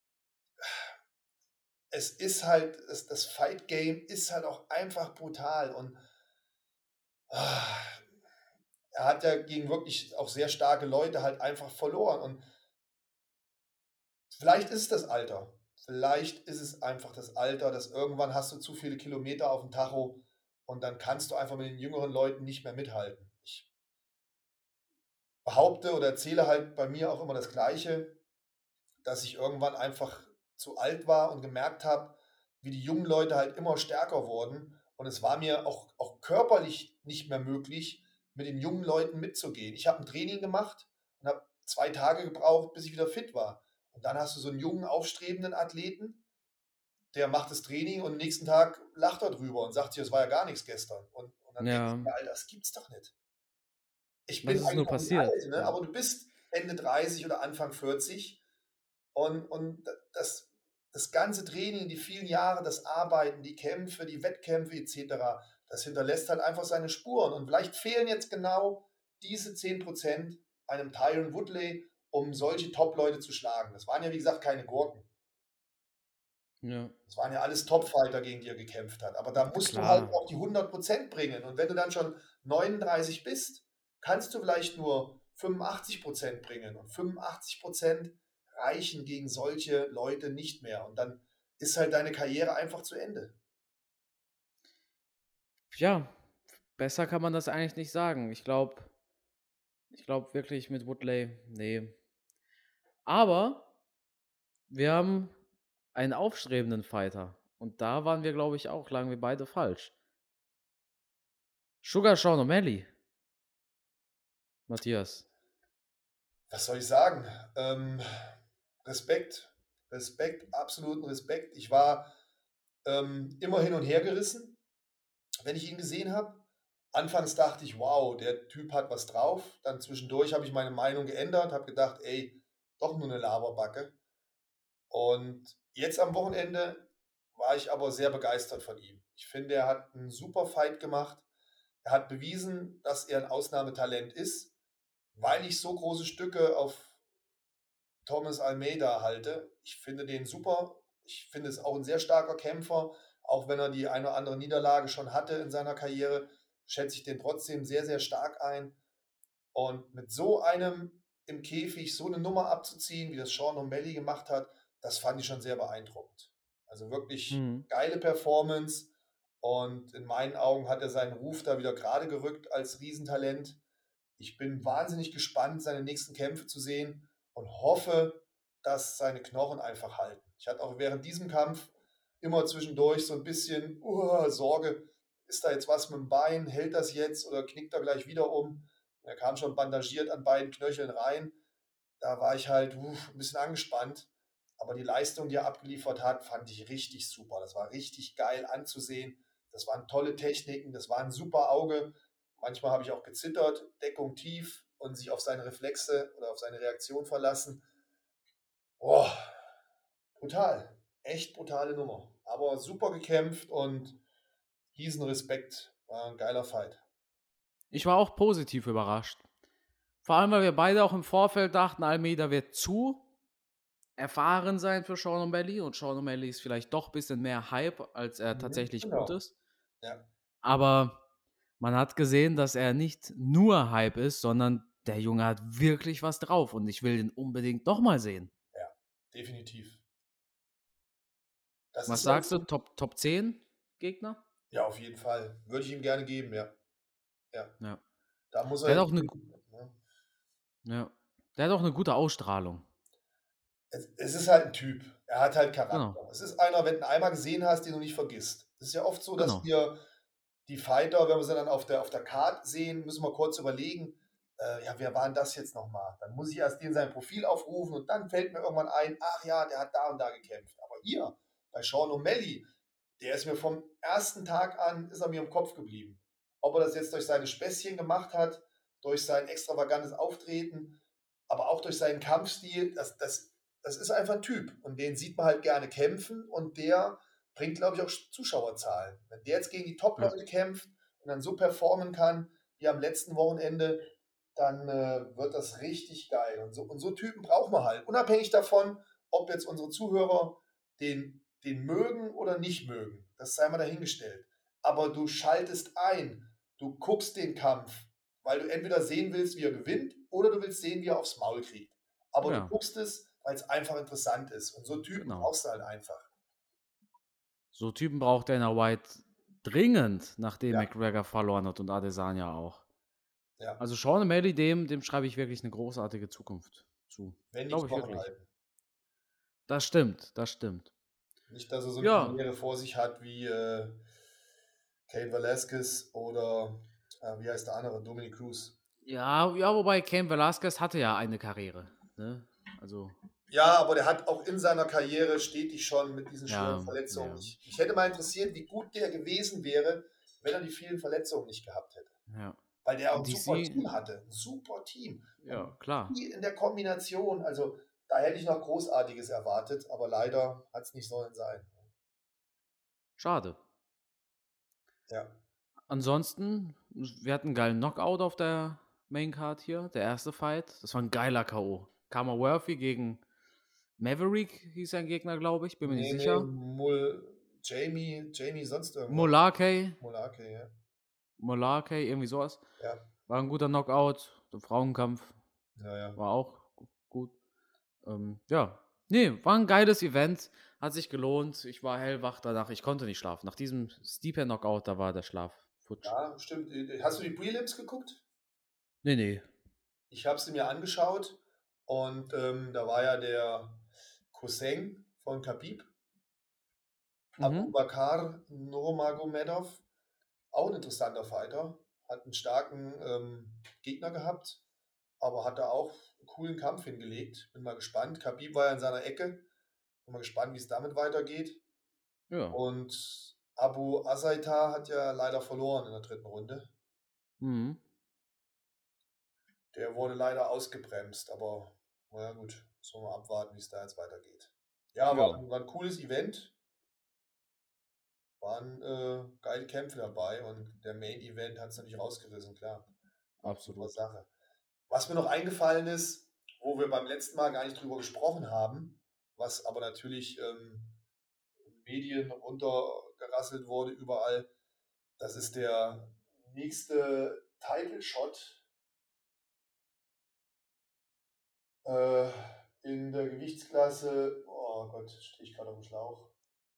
es ist halt, das, das Fight Game ist halt auch einfach brutal und ah, er hat ja gegen wirklich auch sehr starke Leute halt einfach verloren und vielleicht ist es das Alter. Vielleicht ist es einfach das Alter, dass irgendwann hast du zu viele Kilometer auf dem Tacho und dann kannst du einfach mit den jüngeren Leuten nicht mehr mithalten. Ich behaupte oder erzähle halt bei mir auch immer das Gleiche, dass ich irgendwann einfach zu alt war und gemerkt habe, wie die jungen Leute halt immer stärker wurden Und es war mir auch, auch körperlich nicht mehr möglich, mit den jungen Leuten mitzugehen. Ich habe ein Training gemacht und habe zwei Tage gebraucht, bis ich wieder fit war. Und dann hast du so einen jungen, aufstrebenden Athleten, der macht das Training und am nächsten Tag lacht er drüber und sagt sich, das war ja gar nichts gestern. Und, und dann denkst du Ja. mir, Alter, das gibt's doch nicht. Ich Was bin ist nur eigentlich noch nicht passiert? alt, ne? Ja. Aber du bist Ende dreißig oder Anfang vierzig und, und das, das ganze Training, die vielen Jahre, das Arbeiten, die Kämpfe, die Wettkämpfe et cetera, das hinterlässt halt einfach seine Spuren. Und vielleicht fehlen jetzt genau diese zehn Prozent einem Tyron Woodley, um solche Top-Leute zu schlagen. Das waren ja, wie gesagt, keine Gurken. Ja. Das waren ja alles Top-Fighter, gegen die er gekämpft hat. Aber da musst du halt Klar. auch die hundert Prozent bringen. Und wenn du dann schon neununddreißig bist, kannst du vielleicht nur fünfundachtzig Prozent bringen. Und fünfundachtzig Prozent reichen gegen solche Leute nicht mehr. Und dann ist halt deine Karriere einfach zu Ende. Ja, besser kann man das eigentlich nicht sagen. Ich glaube, ich glaube wirklich mit Woodley, nee. Aber wir haben einen aufstrebenden Fighter. Und da waren wir, glaube ich, auch, lagen wir beide falsch. Sugar Sean O'Malley. Matthias. Was soll ich sagen? Ähm, Respekt, Respekt, absoluten Respekt. Ich war ähm, immer hin und her gerissen, wenn ich ihn gesehen habe. Anfangs dachte ich, wow, der Typ hat was drauf. Dann zwischendurch habe ich meine Meinung geändert, habe gedacht, ey, doch nur eine Laberbacke. Und jetzt am Wochenende war ich aber sehr begeistert von ihm. Ich finde, er hat einen super Fight gemacht. Er hat bewiesen, dass er ein Ausnahmetalent ist, weil ich so große Stücke auf Thomas Almeida halte. Ich finde den super. Ich finde es auch ein sehr starker Kämpfer, auch wenn er die eine oder andere Niederlage schon hatte in seiner Karriere, schätze ich den trotzdem sehr, sehr stark ein. Und mit so einem im Käfig so eine Nummer abzuziehen, wie das Sean O'Malley gemacht hat, das fand ich schon sehr beeindruckend. Also wirklich Mhm. geile Performance und in meinen Augen hat er seinen Ruf da wieder gerade gerückt als Riesentalent. Ich bin wahnsinnig gespannt, seine nächsten Kämpfe zu sehen und hoffe, dass seine Knochen einfach halten. Ich hatte auch während diesem Kampf immer zwischendurch so ein bisschen uh, Sorge, ist da jetzt was mit dem Bein, hält das jetzt oder knickt er gleich wieder um? Er kam schon bandagiert an beiden Knöcheln rein. Da war ich halt uh, ein bisschen angespannt. Aber die Leistung, die er abgeliefert hat, fand ich richtig super. Das war richtig geil anzusehen. Das waren tolle Techniken, das war ein super Auge. Manchmal habe ich auch gezittert, Deckung tief und sich auf seine Reflexe oder auf seine Reaktion verlassen. Boah, brutal. Echt brutale Nummer. Aber super gekämpft und riesen Respekt. War ein geiler Fight. Ich war auch positiv überrascht. Vor allem, weil wir beide auch im Vorfeld dachten, Almeida wird zu erfahren sein für Sean O'Malley und Sean O'Malley ist vielleicht doch ein bisschen mehr Hype, als er Mhm, tatsächlich gut genau. ist. Ja. Aber man hat gesehen, dass er nicht nur Hype ist, sondern der Junge hat wirklich was drauf und ich will ihn unbedingt nochmal sehen. Ja, definitiv. Das Was ist halt sagst du? so. Top, Top zehn Gegner? Ja, auf jeden Fall. Würde ich ihm gerne geben, ja. Ja. Ja. Da muss Der er hat jetzt. auch eine, ja. Der hat auch eine gute Ausstrahlung. Es, es ist halt ein Typ. Er hat halt Genau, Charakter. Es ist einer, wenn du ihn einmal gesehen hast, den du nicht vergisst. Es ist ja oft so, dass genau. wir die Fighter, wenn wir sie dann auf der, auf der Card sehen, müssen wir kurz überlegen, äh, ja, wer war denn das jetzt nochmal? Dann muss ich erst den sein Profil aufrufen und dann fällt mir irgendwann ein, ach ja, der hat da und da gekämpft. Aber hier, bei Sean O'Malley, der ist mir vom ersten Tag an, ist er mir im Kopf geblieben. Ob er das jetzt durch seine Späßchen gemacht hat, durch sein extravagantes Auftreten, aber auch durch seinen Kampfstil, das, das, das ist einfach ein Typ. Und den sieht man halt gerne kämpfen und der bringt, glaube ich, auch Zuschauerzahlen. Wenn der jetzt gegen die Ja. Top-Leute kämpft und dann so performen kann wie am letzten Wochenende, dann äh, wird das richtig geil. Und so, und so Typen brauchen wir halt. Unabhängig davon, ob jetzt unsere Zuhörer den, den mögen oder nicht mögen. Das sei mal dahingestellt. Aber du schaltest ein, du guckst den Kampf, weil du entweder sehen willst, wie er gewinnt, oder du willst sehen, wie er aufs Maul kriegt. Aber du Ja, guckst es, weil es einfach interessant ist. Und so Typen genau. brauchst du halt einfach. So Typen braucht Dana White dringend, nachdem Ja, McGregor verloren hat und Adesanya auch. ja. Also Sean O'Malley, dem, dem schreibe ich wirklich eine großartige Zukunft zu. Wenn die Glaube ich Knochen wirklich. halten. Das stimmt, das stimmt. Nicht, dass er so eine Ja, Karriere vor sich hat wie, äh, Cain Velasquez oder äh, wie heißt der andere? Dominic Cruz. Ja, ja, wobei Cain Velasquez hatte ja eine Karriere. Ne? Also, Ja, aber der hat auch in seiner Karriere stetig schon mit diesen schweren ja, Verletzungen. ja, Ich, mich hätte mal interessiert, wie gut der gewesen wäre, wenn er die vielen Verletzungen nicht gehabt hätte. ja. Weil der auch ein super D C, Team hatte. Ein super Team. ja, Und klar. die in der Kombination, also da hätte ich noch Großartiges erwartet, aber leider hat es nicht sollen sein. Schade. Ja. Ansonsten, wir hatten einen geilen Knockout auf der Main Card hier, der erste Fight. Das war ein geiler K O. Kama Worthy gegen Maverick hieß sein Gegner, glaube ich, bin mir nicht Nee, nee, sicher. Mul, Jamie, Jamie sonst irgendwas. Molarkey, Molarkey, ja. Molarkey, irgendwie sowas. Ja, War ein guter Knockout. Der Frauenkampf ja, ja. war auch gu- gut. Ähm, ja, nee, war ein geiles Event. Hat sich gelohnt. Ich war hellwach danach. Ich konnte nicht schlafen. Nach diesem Stipe-Knockout, da war der Schlaf futsch. Ja, stimmt. Hast du die Prelims geguckt? Nee, nee. Ich habe sie mir angeschaut und ähm, da war ja der Cousin von Khabib, Mhm. Abubakar Nurmagomedov, auch ein interessanter Fighter, hat einen starken ähm, Gegner gehabt, aber hat da auch einen coolen Kampf hingelegt. Bin mal gespannt. Khabib war ja in seiner Ecke. Bin mal gespannt, wie es damit weitergeht. Ja. Und Abu Azaitar hat ja leider verloren in der dritten Runde. Mhm. Der wurde leider ausgebremst, aber naja gut, müssen wir mal abwarten, wie es da jetzt weitergeht. Ja, war, Ja. ein- war ein cooles Event. Waren äh, geile Kämpfe dabei und der Main Event hat es natürlich rausgerissen, klar. Super Absolut. Sache. Was mir noch eingefallen ist, wo wir beim letzten Mal gar nicht drüber gesprochen haben, was aber natürlich ähm, in Medien runtergerasselt wurde überall, das ist der nächste Title Shot äh, in der Gewichtsklasse. Oh Gott, stehe ich gerade auf dem Schlauch.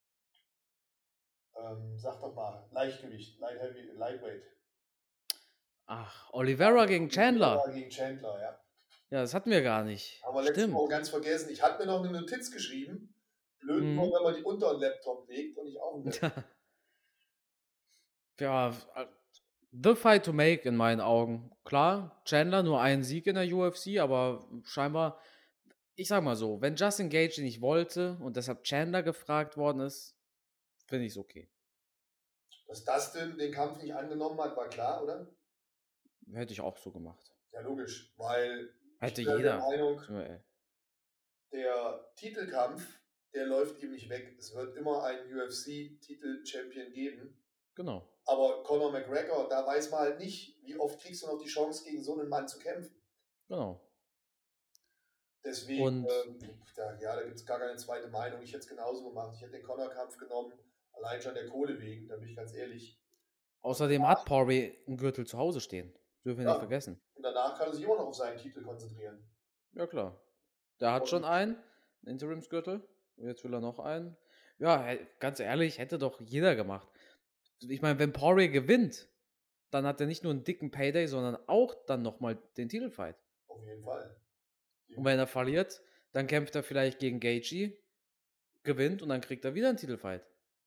Ähm, sag doch mal, Leichtgewicht, Light Heavy, Lightweight. Ach, Oliveira gegen Chandler. Oliveira gegen Chandler, ja. Ja, das hatten wir gar nicht. Haben wir letzte Stimmt. Woche ganz vergessen. Ich hatte mir noch eine Notiz geschrieben. Blöd Mhm. nur, wenn man die unter den Laptop legt und nicht auf den Laptop. Ja, äh, the fight to make in meinen Augen. Klar, Chandler nur einen Sieg in der U F C, aber scheinbar, ich sag mal so, wenn Justin Gaethje nicht wollte und deshalb Chandler gefragt worden ist, finde ich es okay. Dass Dustin den Kampf nicht angenommen hat, war klar, oder? Hätte ich auch so gemacht. Ja, logisch, weil Hätte ich bin jeder. der Meinung, Äh, der Titelkampf, der läuft ihm nicht weg. Es wird immer einen U F C-Titel-Champion geben. Genau. Aber Conor McGregor, da weiß man halt nicht, wie oft kriegst du noch die Chance, gegen so einen Mann zu kämpfen. Genau. Deswegen, Und ähm, da, ja, da gibt es gar keine zweite Meinung. Ich hätte es genauso gemacht. Ich hätte den Conor-Kampf genommen, allein schon der Kohle wegen, da bin ich ganz ehrlich. außerdem hat Poirier einen Gürtel zu Hause stehen. Dürfen wir Ja. nicht vergessen. Und danach kann er sich immer noch auf seinen Titel konzentrieren. Ja, klar. Der hat Und- schon einen, einen Interimsgürtel. Und jetzt will er noch einen. Ja, he- ganz ehrlich, hätte doch jeder gemacht. Ich meine, wenn Poirier gewinnt, dann hat er nicht nur einen dicken Payday, sondern auch dann nochmal den Titelfight. Auf jeden Fall. Und wenn er verliert, dann kämpft er vielleicht gegen Gaethje, gewinnt und dann kriegt er wieder einen Titelfight.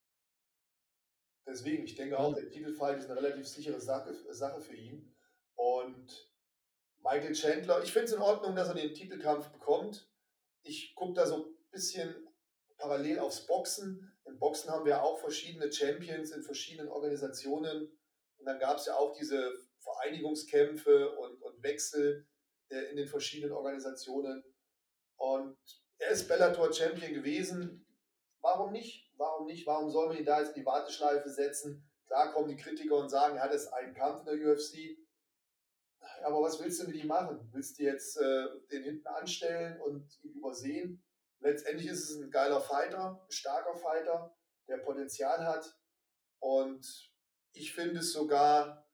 Deswegen, ich denke auch, der Titelfight ist eine relativ sichere Sache, Sache für ihn. Und Michael Chandler, ich finde es in Ordnung, dass er den Titelkampf bekommt. Ich gucke da so ein bisschen parallel aufs Boxen. Im Boxen haben wir auch verschiedene Champions in verschiedenen Organisationen. Und dann gab es ja auch diese Vereinigungskämpfe und, und Wechsel äh, in den verschiedenen Organisationen. Und er ist Bellator-Champion gewesen. Warum nicht? Warum nicht? Warum soll man ihn da jetzt in die Warteschleife setzen? Klar kommen die Kritiker und sagen, er hat jetzt einen Kampf in der U F C. Aber was willst du mit ihm machen? Willst du jetzt äh, den hinten anstellen und ihn übersehen? Letztendlich ist es ein geiler Fighter, ein starker Fighter, der Potenzial hat. Und ich finde es sogar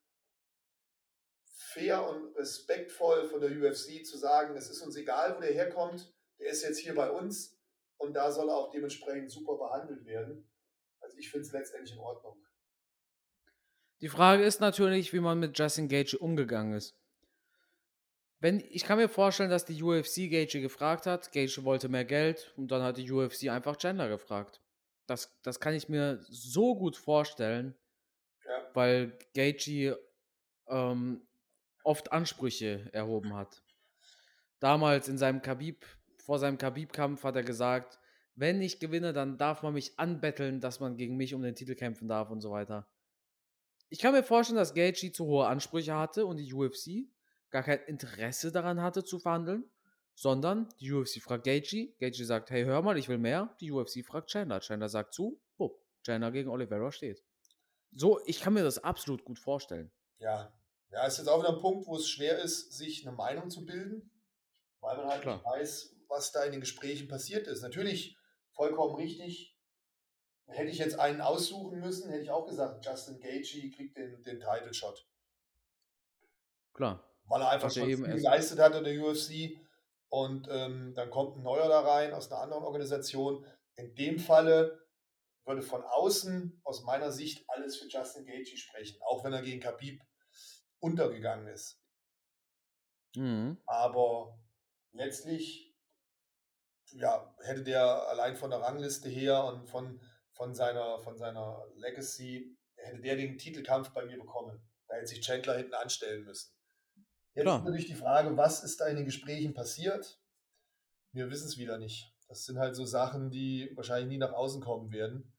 fair und respektvoll von der U F C zu sagen, es ist uns egal, wo der herkommt, der ist jetzt hier bei uns und da soll er auch dementsprechend super behandelt werden. Also ich finde es letztendlich in Ordnung. Die Frage ist natürlich, wie man mit Justin Gaethje umgegangen ist. Wenn, ich kann mir vorstellen, dass die U F C Gaethje gefragt hat, Gaethje wollte mehr Geld und dann hat die U F C einfach Chandler gefragt. Das, das kann ich mir so gut vorstellen. Ja. weil Gaethje ähm, oft Ansprüche erhoben hat. Damals in seinem Khabib, vor seinem Khabib-Kampf hat er gesagt, wenn ich gewinne, dann darf man mich anbetteln, dass man gegen mich um den Titel kämpfen darf und so weiter. Ich kann mir vorstellen, dass Gaethje zu hohe Ansprüche hatte und die U F C gar kein Interesse daran hatte zu verhandeln, sondern die U F C fragt Gaethje, Gaethje sagt, hey, hör mal, ich will mehr. Die U F C fragt Chandler, Chandler sagt zu, bupp, Chandler gegen Oliveira steht. So, ich kann mir das absolut gut vorstellen. Ja, ja, ist jetzt auch wieder ein Punkt, wo es schwer ist, sich eine Meinung zu bilden, weil man halt Klar. nicht weiß, was da in den Gesprächen passiert ist. Natürlich vollkommen richtig. Hätte ich jetzt einen aussuchen müssen, hätte ich auch gesagt, Justin Gaethje kriegt den, den Title-Shot. Klar. Weil er einfach Was er schon eben viel erst- geleistet hat in der U F C. Und ähm, dann kommt ein neuer da rein aus einer anderen Organisation. In dem Falle würde von außen, aus meiner Sicht, alles für Justin Gaethje sprechen. Auch wenn er gegen Khabib untergegangen ist. Mhm. Aber letztlich ja, hätte der allein von der Rangliste her und von, von, seiner, von seiner Legacy, hätte der den Titelkampf bei mir bekommen. Da hätte sich Chandler hinten anstellen müssen. Jetzt Klar. ist natürlich die Frage, was ist da in den Gesprächen passiert? Wir wissen es wieder nicht. Das sind halt so Sachen, die wahrscheinlich nie nach außen kommen werden.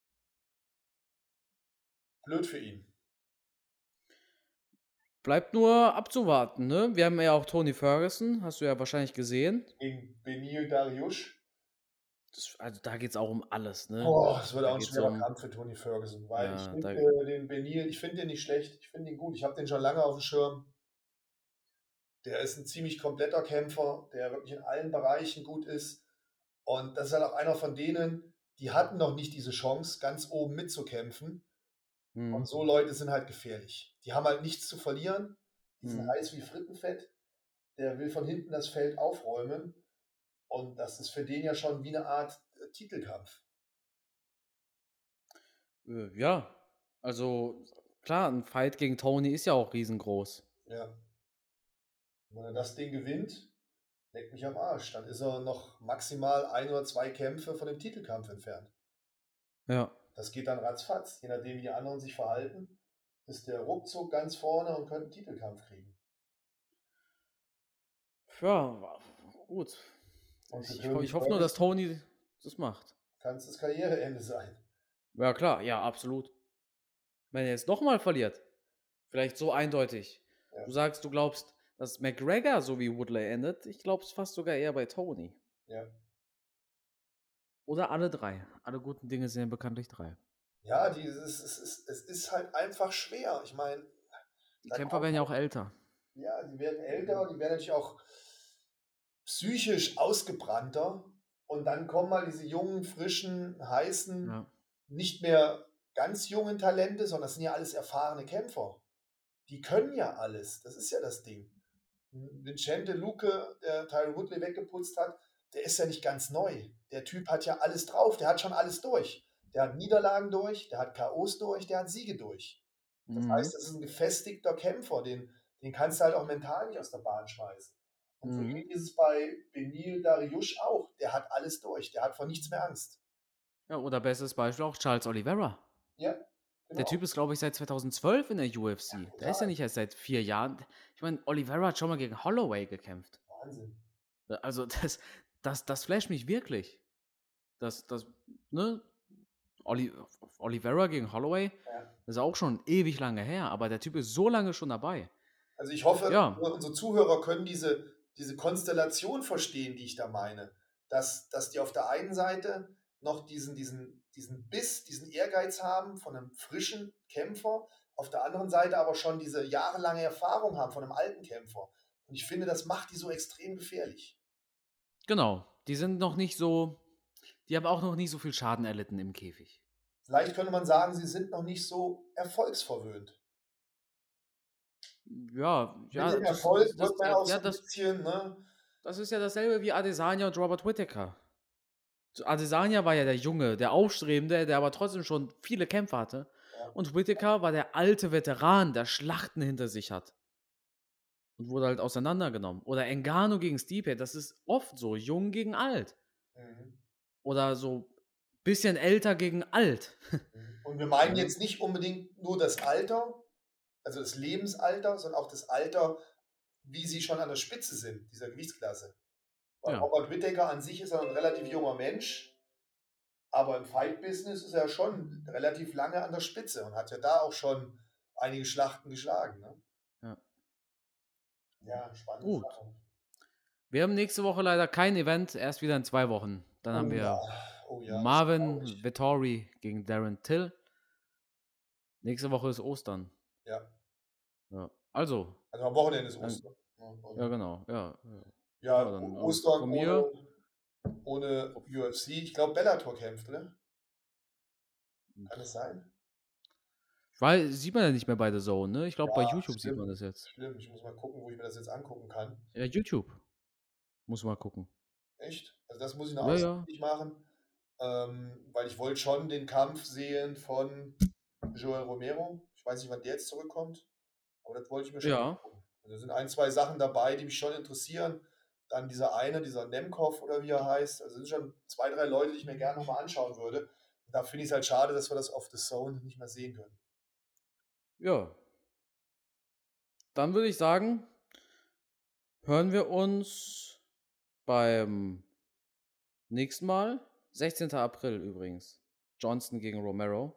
Blöd für ihn. Bleibt nur abzuwarten, ne? Wir haben ja auch Tony Ferguson, hast du ja wahrscheinlich gesehen. Gegen Beneil Dariush. Das, also da geht es auch um alles, ne? Boah, das wird Da auch ein geht's schwerer um- Kampf für Tony Ferguson, weil Ja, ich finde da- äh, den Beneil, ich finde den nicht schlecht, ich finde ihn gut, ich habe den schon lange auf dem Schirm. Der ist ein ziemlich kompletter Kämpfer, der wirklich in allen Bereichen gut ist. Und das ist halt auch einer von denen, die hatten noch nicht diese Chance, ganz oben mitzukämpfen. Mhm. Und so Leute sind halt gefährlich. Die haben halt nichts zu verlieren. Die sind Mhm. heiß wie Frittenfett. Der will von hinten das Feld aufräumen. Und das ist für den ja schon wie eine Art äh, Titelkampf. Äh, Ja, also klar, ein Fight gegen Tony ist ja auch riesengroß. Ja. Wenn er das Ding gewinnt, leckt mich am Arsch. Dann ist er noch maximal ein oder zwei Kämpfe von dem Titelkampf entfernt. Ja. Das geht dann ratzfatz. Je nachdem, wie die anderen sich verhalten, ist der ruckzuck ganz vorne und könnte einen Titelkampf kriegen. Ja, wa- gut. Und für Ich, Tony ich hoffe nur, dass Ferguson Tony das macht. kann es das Karriereende sein. Ja, klar, ja, absolut. Wenn er jetzt nochmal verliert, vielleicht so eindeutig. Ja. Du sagst, du glaubst, dass McGregor so wie Woodley endet. Ich glaube es fast sogar eher bei Tony. Ja, Oder alle drei. Alle guten Dinge sind ja bekanntlich drei. ja dieses, es, ist, es ist halt einfach schwer. Ich meine, Die Da Kämpfer kommt werden ja auch älter. ja, die werden älter, die werden natürlich auch psychisch ausgebrannter. Und dann kommen mal diese jungen, frischen, heißen, Ja. nicht mehr ganz jungen Talente, sondern das sind ja alles erfahrene Kämpfer. Die können ja alles. Das ist ja das Ding. Vincente Luque, der Tyron Woodley weggeputzt hat, der ist ja nicht ganz neu. Der Typ hat ja alles drauf. Der hat schon alles durch. Der hat Niederlagen durch, der hat K Os durch, der hat Siege durch. Das Mhm. heißt, das ist ein gefestigter Kämpfer. Den, den kannst du halt auch mental nicht aus der Bahn schmeißen. Und so Mhm. ähnlich ist es bei Beneil Dariush auch. Der hat alles durch. Der hat vor nichts mehr Angst. Ja, oder bestes Beispiel auch Charles Oliveira. Ja, genau. Der Typ ist, glaube ich, seit zweitausendzwölf in der U F C. Der ist ja total. nicht erst seit vier Jahren. Ich meine, Oliveira hat schon mal gegen Holloway gekämpft. Wahnsinn. Also das, das, das flasht mich wirklich. Das, das, ne? Oli, Oliveira gegen Holloway, Ja. das ist auch schon ewig lange her, aber der Typ ist so lange schon dabei. Also ich hoffe, Ja. unsere Zuhörer können diese, diese Konstellation verstehen, die ich da meine. Dass, dass die auf der einen Seite noch diesen, diesen, diesen Biss, diesen Ehrgeiz haben von einem frischen Kämpfer, auf der anderen Seite aber schon diese jahrelange Erfahrung haben von einem alten Kämpfer. Und ich finde, das macht die so extrem gefährlich. Genau. Die sind noch nicht so, die haben auch noch nicht so viel Schaden erlitten im Käfig. Vielleicht könnte man sagen, sie sind noch nicht so erfolgsverwöhnt. Ja, ja. Mit dem das- Erfolg das- wird man ja, auch so ja, ein das, bisschen, ne? das ist ja dasselbe wie Adesanya und Robert Whittaker. Adesanya war ja der Junge, der Aufstrebende, der aber trotzdem schon viele Kämpfe hatte. Ja. Und Whittaker war der alte Veteran, der Schlachten hinter sich hat. Und wurde halt auseinandergenommen. Oder Ngannou gegen Stipe, das ist oft so, jung gegen alt. Mhm. Oder so bisschen älter gegen alt. Und wir meinen Ja. jetzt nicht unbedingt nur das Alter, also das Lebensalter, sondern auch das Alter, wie sie schon an der Spitze sind, dieser Gewichtsklasse. Weil Ja. Robert Whittaker an sich ist er ein relativ junger Mensch, aber im Fight-Business ist er schon relativ lange an der Spitze und hat ja da auch schon einige Schlachten geschlagen. Ne? Ja. Ja, spannend. Gut. Wir haben nächste Woche leider kein Event, erst wieder in zwei Wochen. Dann Oh haben wir ja. Oh ja, Marvin traurig. Vettori gegen Darren Till. Nächste Woche ist Ostern. Ja. Ja. Also. Also am Wochenende ist dann- Ostern. Und Ja, genau. Ja, ja. ja, Ja, dann, äh, Ostern von mir- ohne, ohne U F C. Ich glaube, Bellator kämpft, ne? Kann es sein? Weil sieht man ja nicht mehr bei The Zone, ne? Ich glaube, bei Ja, YouTube stimmt. sieht man das jetzt. Stimmt, ich muss mal gucken, wo ich mir das jetzt angucken kann. Ja, YouTube. Muss mal gucken. Echt? Also das muss ich noch Ja, ja. auswendig machen, ähm, weil ich wollte schon den Kampf sehen von Joel Romero. Ich weiß nicht, wann der jetzt zurückkommt, aber das wollte ich mir schon Ja. angucken. Also da sind ein, zwei Sachen dabei, die mich schon interessieren. Dann dieser eine, dieser Nemkov oder wie er heißt. Also sind schon zwei, drei Leute, die ich mir gerne nochmal anschauen würde. Und da finde ich es halt schade, dass wir das auf The Zone nicht mehr sehen können. Ja. Dann würde ich sagen, hören wir uns beim nächsten Mal. sechzehnten April übrigens. Johnson gegen Romero.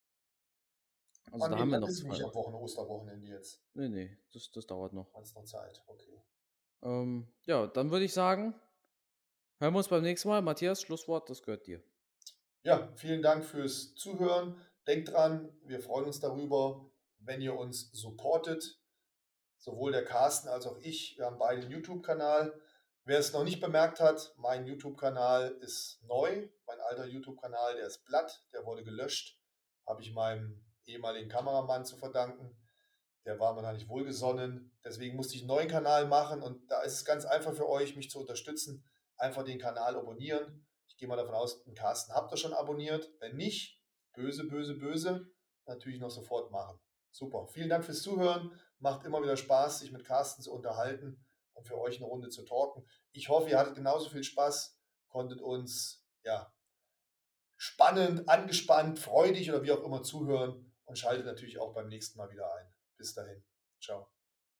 Also Ah, da nee, haben wir das noch ist zwei nicht am Wochen. Wochen Osterwochenende jetzt. Nee, nee, das, das dauert noch. Hat noch Zeit, okay. Ähm, ja, dann würde ich sagen, hören wir uns beim nächsten Mal. Matthias, Schlusswort, das gehört dir. Ja, vielen Dank fürs Zuhören. Denkt dran, wir freuen uns darüber, wenn ihr uns supportet. Sowohl der Carsten als auch ich. Wir haben beide einen YouTube-Kanal. Wer es noch nicht bemerkt hat, mein YouTube-Kanal ist neu. Mein alter YouTube-Kanal, der ist platt, der wurde gelöscht. Habe ich meinem ehemaligen Kameramann zu verdanken. Der war mir da nicht wohlgesonnen. Deswegen musste ich einen neuen Kanal machen. Und da ist es ganz einfach für euch, mich zu unterstützen. Einfach den Kanal abonnieren. Ich gehe mal davon aus, den Carsten habt ihr schon abonniert. Wenn nicht, böse, böse, böse, natürlich noch sofort machen. Super. Vielen Dank fürs Zuhören. Macht immer wieder Spaß, sich mit Carsten zu unterhalten und für euch eine Runde zu talken. Ich hoffe, ihr hattet genauso viel Spaß, konntet uns ja spannend, angespannt, freudig oder wie auch immer zuhören und schaltet natürlich auch beim nächsten Mal wieder ein. Bis dahin. Ciao.